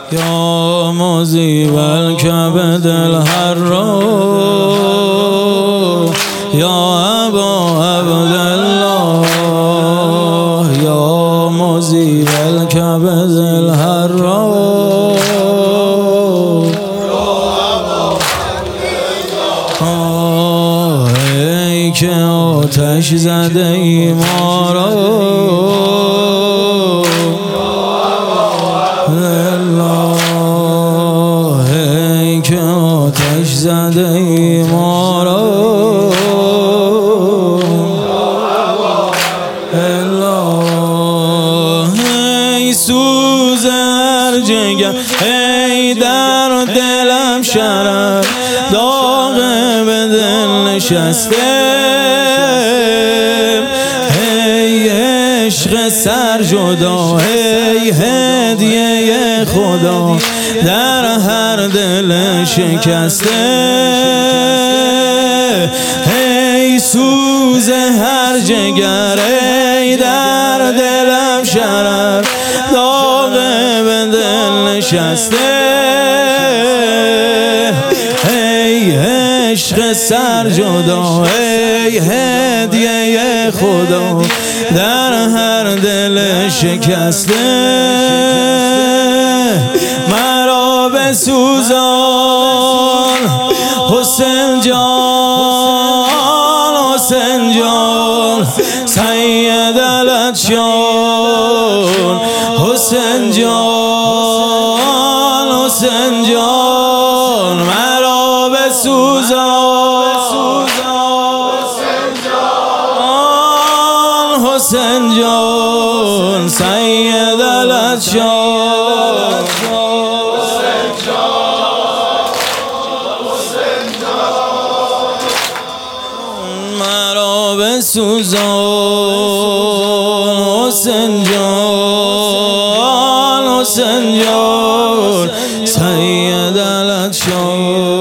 یا مذیب الکبد الحرا یا ابا عبدالله یا مذیب الکبد الحرا ای که آتش زده ای ما را ای که آتش زده ای ما را ای سوز هر جگر ای در دلم شرر داغ به دل نشسته ای عشق سر جدا ای هدیه خدا در هر دل شکسته ای سوز هر جگر ای در دلم شرر داغ به دل نشسته ای عشق سر جدا ای هدیه خدا در هر دل شکسته مرا بسوزان حسین جان حسین جان سید العطشان حسین جان حسین جان مرا بسوزان حسین جان سید العطشان مرا بسوزان حسین جان حسین جان سید العطشان